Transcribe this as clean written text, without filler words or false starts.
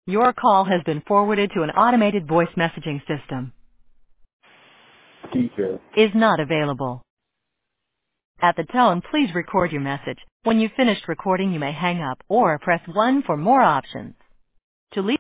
Your call has been forwarded to an automated voice messaging system. Teacher. Is not available. At the tone, please record your message. When you've finished recording, you may hang up or press 1 for more options. To leave